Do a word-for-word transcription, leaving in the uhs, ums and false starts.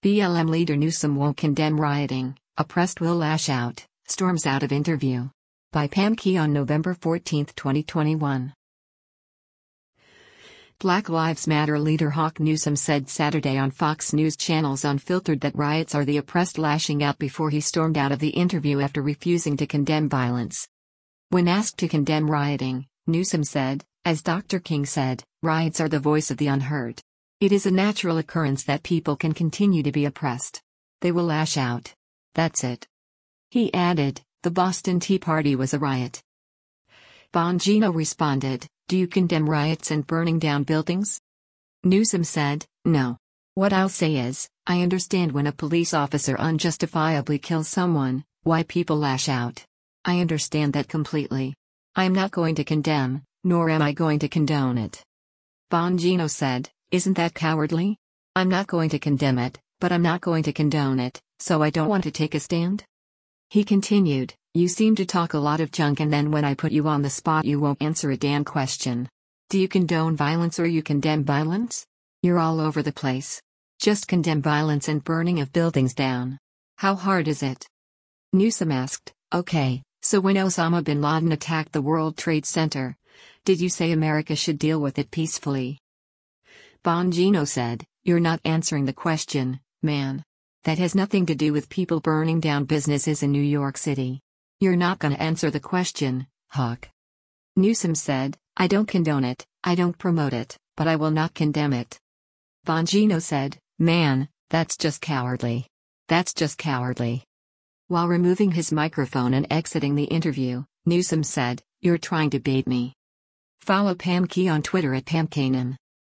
B L M leader Newsom won't condemn rioting, oppressed will lash out, storms out of interview. By Pam Key on November fourteenth, twenty twenty-one. Black Lives Matter leader Hawk Newsom said Saturday on Fox News Channel's Unfiltered that riots are the oppressed lashing out before he stormed out of the interview after refusing to condemn violence. When asked to condemn rioting, Newsom said, as Doctor King said, riots are the voice of the unheard. It is a natural occurrence that people can continue to be oppressed. They will lash out. That's it. He added, the Boston Tea Party was a riot. Bongino responded, do you condemn riots and burning down buildings? Newsom said, no. What I'll say is, I understand when a police officer unjustifiably kills someone, why people lash out. I understand that completely. I am not going to condemn, nor am I going to condone it. Bongino said, isn't that cowardly? I'm not going to condemn it, but I'm not going to condone it, so I don't want to take a stand? He continued, you seem to talk a lot of junk and then when I put you on the spot you won't answer a damn question. Do you condone violence or you condemn violence? You're all over the place. Just condemn violence and burning of buildings down. How hard is it? Newsom asked, okay, so when Osama bin Laden attacked the World Trade Center, did you say America should deal with it peacefully? Bongino said, you're not answering the question, man. That has nothing to do with people burning down businesses in New York City. You're not gonna answer the question, Hawk. Newsom said, I don't condone it, I don't promote it, but I will not condemn it. Bongino said, man, that's just cowardly. That's just cowardly. While removing his microphone and exiting the interview, Newsom said, you're trying to bait me. Follow Pam Key on Twitter at Pam Kanan.